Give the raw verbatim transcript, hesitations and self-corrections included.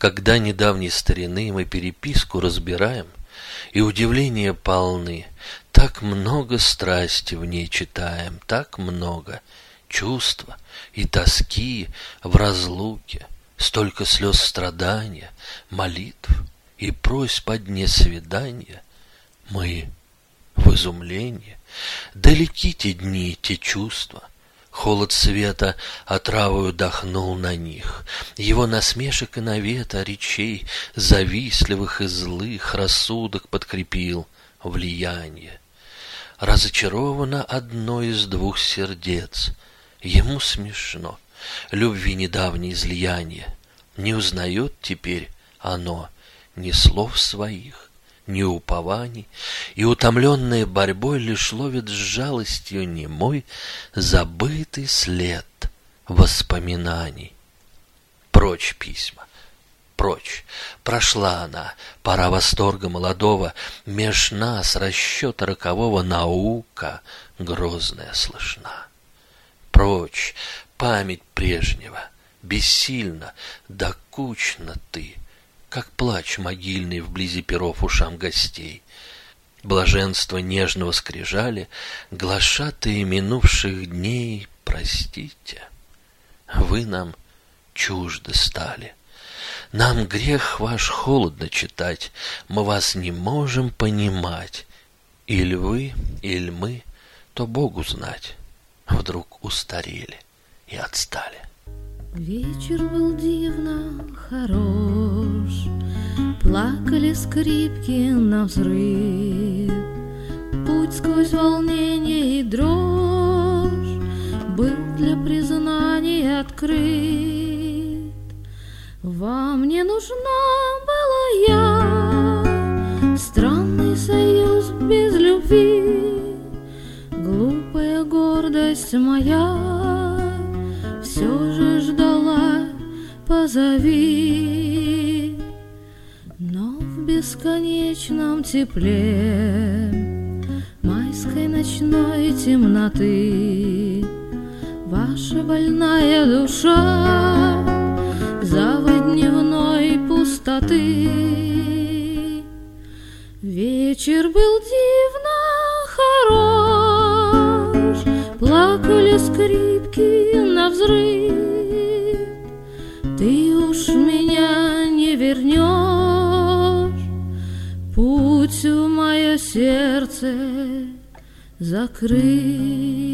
Когда недавней старины мы переписку разбираем, и удивления полны, так много страсти в ней читаем, так много чувства и тоски в разлуке, столько слез страдания, молитв и просьб о дне свидания. Мы в изумлении, далеки те дни, те чувства. Холод света отравою дохнул на них, его насмешек и навета речей завистливых и злых рассудок подкрепил влияние. Разочаровано одно из двух сердец, ему смешно любви недавнее излияние, не узнает теперь оно ни слов своих, ни упований, и, утомленное борьбой, лишь ловит с жалостью немой забытый след воспоминаний. Прочь письма, прочь, прошла она, пора восторга молодого, меж нас расчета рокового наука грозная слышна. Прочь, память прежнего, бессильно, докучна ты, как плач могильный вблизи перов ушам гостей. Блаженство нежного скрижали, глашатые минувших дней, простите, вы нам чужды стали. Нам грех ваш холодно читать, мы вас не можем понимать. Иль вы, иль мы, то Богу знать, вдруг устарели и отстали. Вечер был дивно хорош, плакали скрипки навзрыд. Путь сквозь волнение и дрожь был для признания открыт. Вам не нужна была я, странный союз без любви. Глупая гордость моя все же ждала, позови. Но в бесконечном тепле майской ночной темноты ваша больная душа завод дневной пустоты. Вечер был дивно хорош, плакали скрипки навзрыд. Ты уж меня не вернешь, путь в мое сердце закрыт.